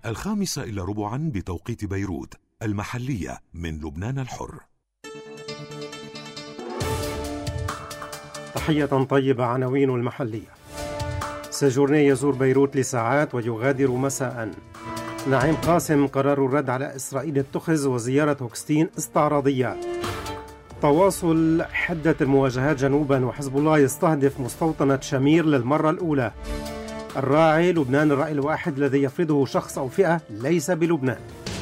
5:15 بتوقيت بيروت المحلية من لبنان الحر. تحية طيبة. عناوين المحلية: سيجورني يزور بيروت لساعات ويغادر مساء. نعيم قاسم: قرار الرد على إسرائيل اتخذ وزيارة هوكستين استعراضية. تواصل حدة المواجهات جنوبا وحزب الله يستهدف مستوطنة شمير للمرة الأولى. الراعي: لبنان الرأي الواحد الذي يفرضه شخص أو فئة ليس بلبنان.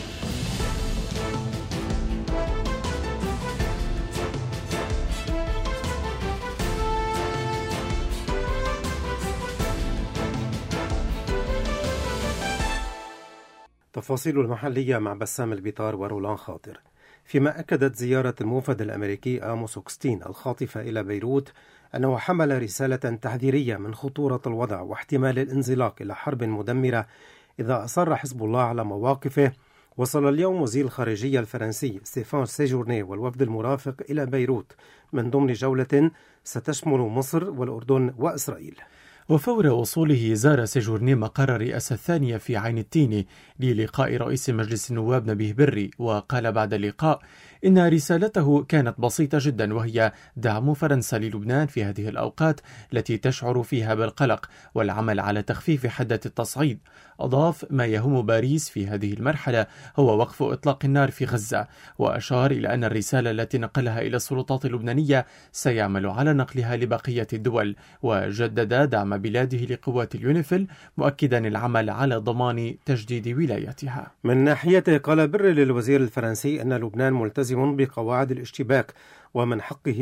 تفاصيل المحلية مع بسام البيطار ورولان خاطر. فيما أكدت زيارة الموفد الأمريكي آموس هوكستين الخاطفة إلى بيروت أنه حمل رسالة تحذيرية من خطورة الوضع واحتمال الانزلاق إلى حرب مدمرة إذا أصر حزب الله على مواقفه. وصل اليوم وزير الخارجية الفرنسي ستيفان سيجورني والوفد المرافق إلى بيروت من ضمن جولة ستشمل مصر والأردن وإسرائيل. وفور وصوله زار سيجورني مقر الرئاسة الثانية في عين التين للقاء رئيس مجلس النواب نبيه بري، وقال بعد اللقاء إن رسالته كانت بسيطة جدا، وهي دعم فرنسا للبنان في هذه الأوقات التي تشعر فيها بالقلق والعمل على تخفيف حدة التصعيد. أضاف: ما يهم باريس في هذه المرحلة هو وقف إطلاق النار في غزة، وأشار إلى أن الرسالة التي نقلها إلى السلطات اللبنانية سيعمل على نقلها لبقية الدول، وجدد دعم بلاده لقوات اليونيفيل مؤكدا العمل على ضمان تجديد ولايتها. من ناحيته قال بري للوزير الفرنسي أن لبنان ملتزم بقواعد الاشتباك ومن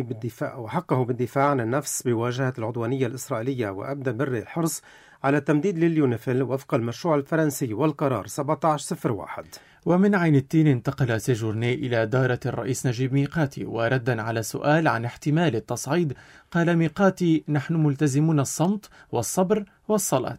حقه بالدفاع عن النفس بمواجهة العدوانية الإسرائيلية، وأبدى بري الحرص على التمديد لليونيفيل وفق المشروع الفرنسي والقرار 1701. ومن عين التين انتقل سيجورني إلى دارة الرئيس نجيب ميقاتي، وردا على سؤال عن احتمال التصعيد قال ميقاتي: نحن ملتزمون الصمت والصبر والصلاة.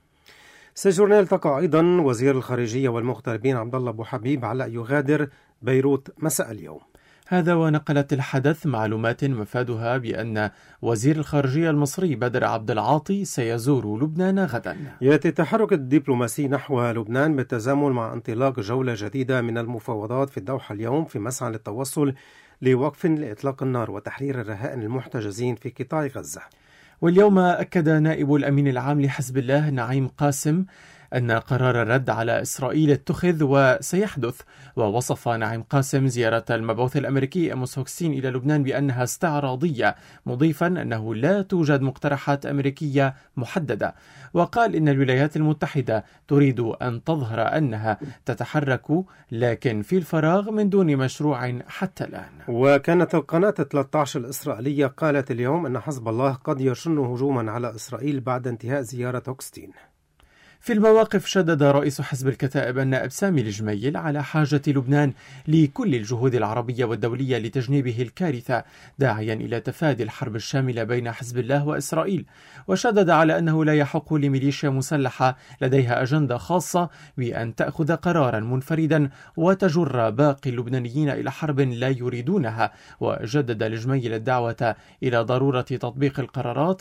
سيجورني التقى أيضا وزير الخارجية والمغتربين عبد الله أبو حبيب على أن يغادر بيروت مساء اليوم. هذا ونقلت الحدث معلومات مفادها بأن وزير الخارجية المصري بدر عبد العاطي سيزور لبنان غدا. يأتي التحرك الدبلوماسي نحو لبنان بالتزامن مع انطلاق جولة جديدة من المفاوضات في الدوحة اليوم في مسعى للتوصل لوقف لإطلاق النار وتحرير الرهائن المحتجزين في قطاع غزة. واليوم أكد نائب الأمين العام لحزب الله نعيم قاسم أن قرار الرد على إسرائيل اتخذ وسيحدث، ووصف نعيم قاسم زيارة المبعوث الأمريكي آموس هوكستين إلى لبنان بأنها استعراضية، مضيفا أنه لا توجد مقترحات أمريكية محددة، وقال إن الولايات المتحدة تريد أن تظهر أنها تتحرك لكن في الفراغ من دون مشروع حتى الآن. وكانت القناة 13 الإسرائيلية قالت اليوم أن حزب الله قد يشن هجوما على إسرائيل بعد انتهاء زيارة هوكستين. في المواقف شدد رئيس حزب الكتائب النائب سامي الجميل على حاجة لبنان لكل الجهود العربية والدولية لتجنيبه الكارثة، داعيا إلى تفادي الحرب الشاملة بين حزب الله وإسرائيل، وشدد على أنه لا يحق لميليشيا مسلحة لديها أجندة خاصة بأن تأخذ قرارا منفردا وتجر باقي اللبنانيين إلى حرب لا يريدونها. وجدد الجميل الدعوة إلى ضرورة تطبيق القرارات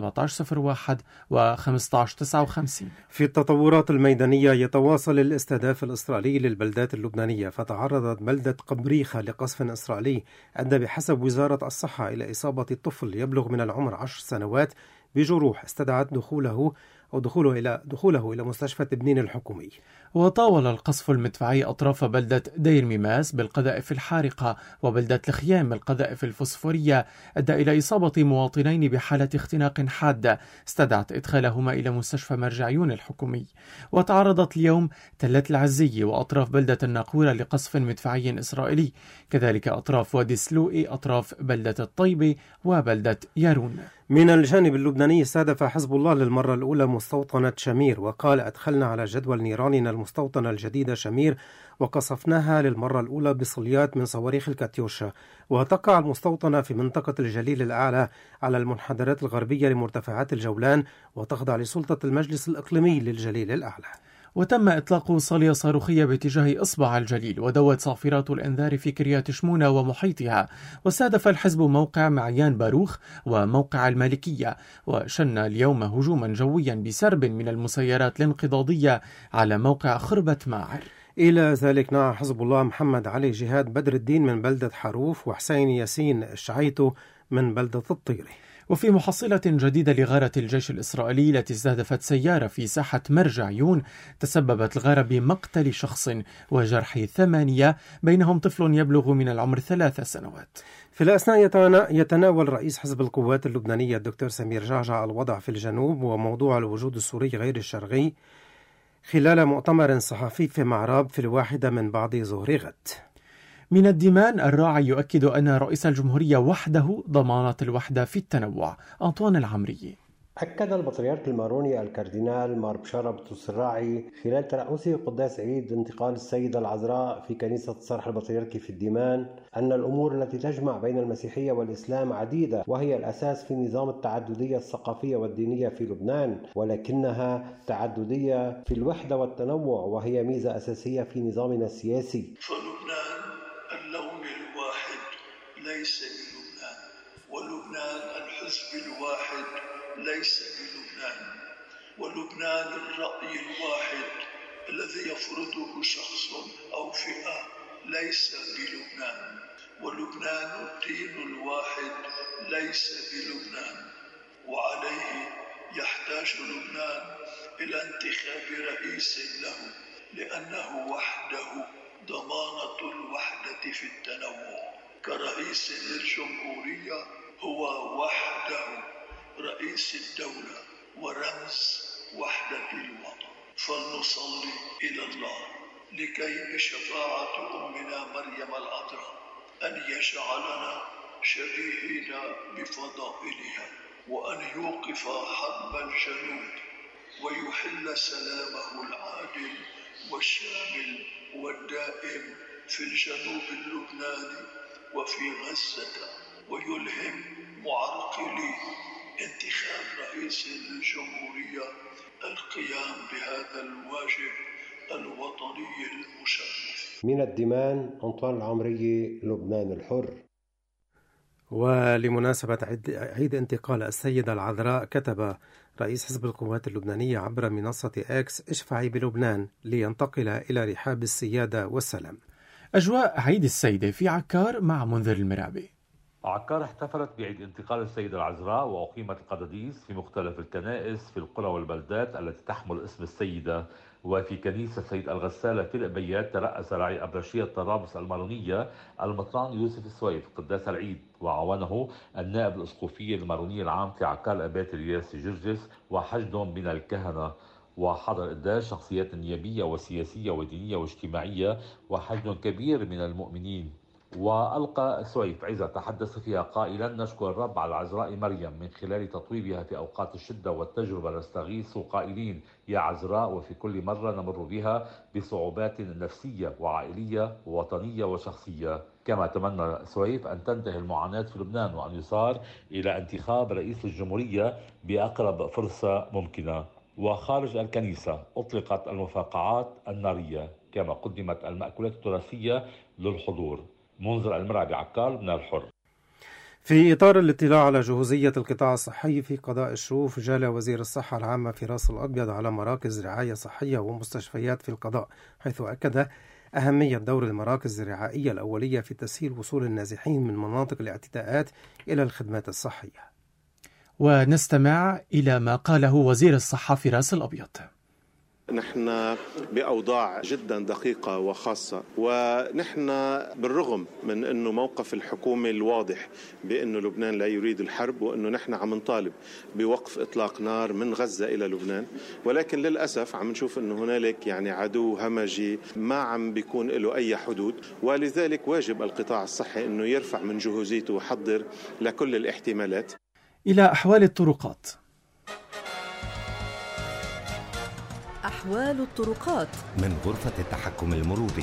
1701 و 1559. في التطورات الميدانية يتواصل الاستهداف الإسرائيلي للبلدات اللبنانية، فتعرضت بلدة قبريخة لقصف إسرائيلي أدى بحسب وزارة الصحة إلى إصابة طفل يبلغ من العمر 10 سنوات بجروح استدعت دخوله إلى مستشفى تبنين الحكومي. وطاول القصف المدفعي أطراف بلدة دير ميماس بالقذائف الحارقة وبلدة الخيام بالقذائف الفوسفورية، أدى إلى إصابة مواطنين بحالة اختناق حادة استدعت إدخالهما إلى مستشفى مرجعيون الحكومي. وتعرضت اليوم تلة العزية وأطراف بلدة الناقورة لقصف مدفعي إسرائيلي، كذلك أطراف وادي سلوئي، أطراف بلدة الطيبة وبلدة يارون. من الجانب اللبناني استهدف حزب الله للمرة الأولى مستوطنة شمير، وقال: أدخلنا على جدول نيراننا المستوطنة الجديدة شمير وقصفناها للمرة الأولى بصليات من صواريخ الكاتيوشا. وتقع المستوطنة في منطقة الجليل الأعلى على المنحدرات الغربية لمرتفعات الجولان، وتخضع لسلطة المجلس الإقليمي للجليل الأعلى. وتم إطلاق صالية صاروخية باتجاه إصبع الجليل، ودوت صافرات الإنذار في كريات شمونة ومحيطها، واستهدف الحزب موقع معيان باروخ وموقع المالكية، وشن اليوم هجوما جويا بسرب من المسيرات الانقضاضية على موقع خربة ماعر. إلى ذلك نعى حزب الله محمد علي جهاد بدر الدين من بلدة حروف وحسين ياسين الشعيتو من بلدة الطيري. وفي محصلة جديدة لغارة الجيش الإسرائيلي التي استهدفت سيارة في ساحة مرج عيون، تسببت الغارة بمقتل شخص وجرح 8 بينهم طفل يبلغ من العمر 3 سنوات. في الأثناء يتناول رئيس حزب القوات اللبنانية الدكتور سمير جعجع الوضع في الجنوب وموضوع الوجود السوري غير الشرعي خلال مؤتمر صحفي في معراب في 1 من بعد ظهر غد. من الدمان الراعي يؤكد أن رئيس الجمهورية وحده ضمانة الوحدة في التنوع. أنطوان العمري. أكد البطريرك الماروني الكاردينال مار بشارة بطرس الراعي خلال ترأسه قداس عيد انتقال السيدة العذراء في كنيسة الصرح البطريركي في الديمان أن الأمور التي تجمع بين المسيحية والإسلام عديدة، وهي الأساس في نظام التعددية الثقافية والدينية في لبنان، ولكنها تعددية في الوحدة والتنوع، وهي ميزة أساسية في نظامنا السياسي. فلبنان اللون الواحد ليس بلبنان، ولبنان الحزب الواحد ليس بلبنان، ولبنان الرأي الواحد الذي يفرضه شخص أو فئة ليس بلبنان، ولبنان الدين الواحد ليس بلبنان، وعليه يحتاج لبنان إلى انتخاب رئيس له، لأنه وحده ضمانة الوحدة في التنوع. كرئيس للجمهورية هو وحده رئيس الدولة ورمز وحدة الوطن. فلنصلي إلى الله لكي بشفاعة أمنا مريم العذراء أن يجعلنا شبيهين بفضائلها، وأن يوقف حرب الجنود ويحل سلامه العادل والشامل والدائم في الجنوب اللبناني وفي غزة، ويلهم معرقلي انتخاب رئيس للجمهورية القيام بهذا الواجب الوطني المشرف. من الديمان أنطوان العمري، لبنان الحر. ولمناسبة عيد انتقال السيدة العذراء كتب رئيس حزب القوات اللبنانية عبر منصة إكس: اشفعي بلبنان لينتقل إلى رحاب السيادة والسلام. أجواء عيد السيدة في عكار مع منذر المرابي. عكار احتفلت بعيد انتقال السيدة العذراء وأقيمت القداديس في مختلف الكنائس في القرى والبلدات التي تحمل اسم السيدة. وفي كنيسة سيد الغسالة في الأبيات ترأس راعي أبرشية طرابلس المارونية المطران يوسف السويف قداس العيد، وعاونه النائب الأسقفي الماروني العام في عكار الأبات الياس جرجس وحشد من الكهنة. وحضر قداس شخصيات نيابية وسياسية ودينية واجتماعية وحشد كبير من المؤمنين. وألقى سويف عزة تحدث فيها قائلا: نشكر الرب على العذراء مريم من خلال تطويبها في أوقات الشدة والتجربة، نستغيث قائلين يا عذراء، وفي كل مرة نمر بها بصعوبات نفسية وعائلية ووطنية وشخصية. كما تمنى سويف أن تنتهي المعاناة في لبنان وأن يصار إلى انتخاب رئيس الجمهورية بأقرب فرصة ممكنة. وخارج الكنيسة أطلقت المفاقعات النارية، كما قدمت المأكولات التراثية للحضور. منذر المرابي، عكار، من الحر. في إطار الاطلاع على جهوزية القطاع الصحي في قضاء الشروف، جال وزير الصحة العامة فراس الأبيض على مراكز رعاية صحية ومستشفيات في القضاء، حيث أكد أهمية دور المراكز الرعائية الأولية في تسهيل وصول النازحين من مناطق الاعتداءات إلى الخدمات الصحية. ونستمع إلى ما قاله وزير الصحة فراس الأبيض. نحن بأوضاع جدا دقيقة وخاصة، ونحن بالرغم من أنه موقف الحكومة الواضح بأنه لبنان لا يريد الحرب، وأنه نحن عم نطالب بوقف إطلاق نار من غزة إلى لبنان، ولكن للأسف عم نشوف أنه هنالك عدو همجي ما عم بيكون له أي حدود، ولذلك واجب القطاع الصحي أنه يرفع من جهوزيته ويحضر لكل الاحتمالات. إلى أحوال الطرقات. أحوال الطرقات من غرفة التحكم المروري.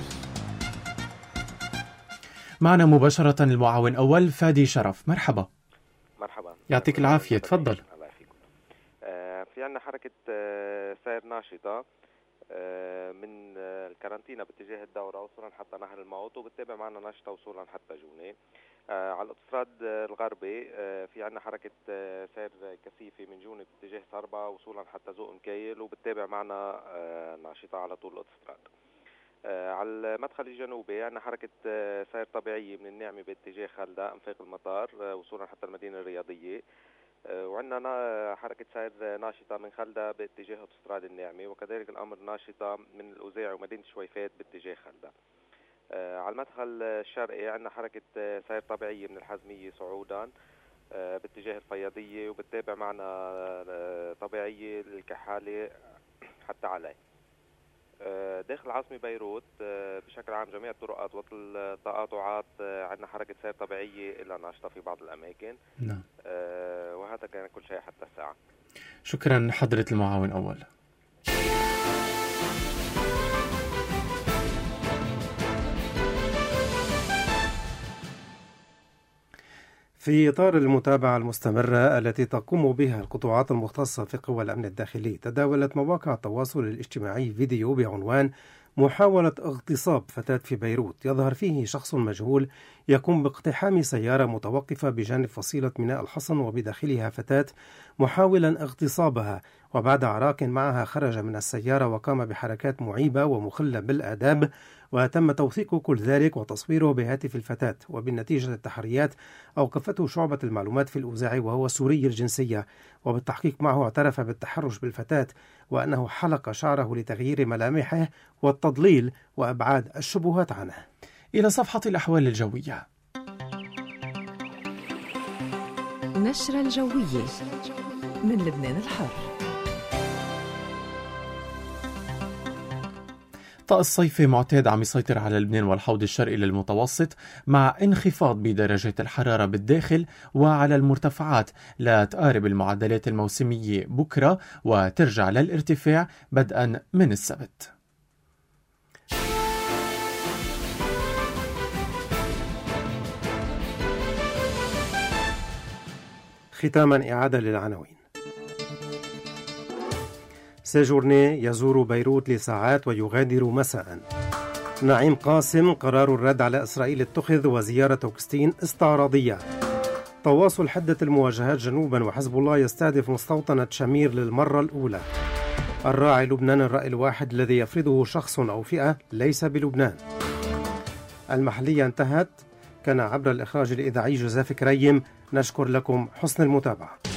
معنا مباشرة المعاون أول فادي شرف. مرحبا. مرحبا، يعطيك العافية، تفضل. الله يعافيكم. في عندنا حركة سير ناشطة من الكارانتينا باتجاه الدورة وصولا حتى نهر الموت، وبتتابع معنا ناشطة وصولا حتى جونة. على الاوتوستراد الغربي في عنا حركة سير كثيفة من جونة باتجاه صربة وصولا حتى ذوق مكيل، وبتتابع معنا ناشطة على طول الاوتوستراد. على المدخل الجنوبي عنا حركة سير طبيعية من النعمة باتجاه خلدة انفاق المطار وصولا حتى المدينة الرياضية، وعندنا حركة سير ناشطة من خلدة باتجاه اوتوستراد النعمة، وكذلك الأمر ناشطة من الأوزاع ومدينة شويفات باتجاه خلدة. على المدخل الشرقي عندنا حركة سير طبيعية من الحزمية صعودا باتجاه الفياضية، وبتتابع معنا طبيعية الكحالة حتى علي. داخل العاصمة بيروت بشكل عام جميع الطرقات والتقاطعات عندنا حركة سير طبيعية إلا ناشطة في بعض الأماكن. نعم. وهذا كان كل شيء حتى الساعة. شكرا حضرة المعاون أول. في إطار المتابعة المستمرة التي تقوم بها القطاعات المختصة في قوى الأمن الداخلي، تداولت مواقع التواصل الاجتماعي فيديو بعنوان محاولة اغتصاب فتاة في بيروت، يظهر فيه شخص مجهول يقوم باقتحام سيارة متوقفة بجانب فصيلة ميناء الحصن وبداخلها فتاة محاولا اغتصابها، وبعد عراك معها خرج من السيارة وقام بحركات معيبة ومخلة بالآداب، وتم توثيق كل ذلك وتصويره بهاتف الفتاة. وبالنتيجة التحريات أوقفته شعبة المعلومات في الأوزاعي وهو سوري الجنسية، وبالتحقيق معه اعترف بالتحرش بالفتاة وأنه حلق شعره لتغيير ملامحه والتضليل وأبعاد الشبهات عنه. إلى صفحة الأحوال الجوية. نشرة الجوية من لبنان الحر. طقس صيفي معتاد عم يسيطر على لبنان والحوض الشرقي للمتوسط، مع انخفاض بدرجة الحرارة بالداخل وعلى المرتفعات لا تقارب المعدلات الموسمية بكرة وترجع للارتفاع بدءا من السبت. ختاما إعادة للعناوين. سيجورني يزور بيروت لساعات ويغادر مساء. نعيم قاسم: قرار الرد على إسرائيل اتخذ وزيارة أوغسطين استعراضية. تواصل حدة المواجهات جنوبا وحزب الله يستهدف مستوطنة شمير للمرة الأولى. الراعي لبنان الرأي الواحد الذي يفرضه شخص أو فئة ليس بلبنان. المحلية انتهت. كان عبر الإخراج الإذاعي جوزيف كريم. نشكر لكم حسن المتابعة.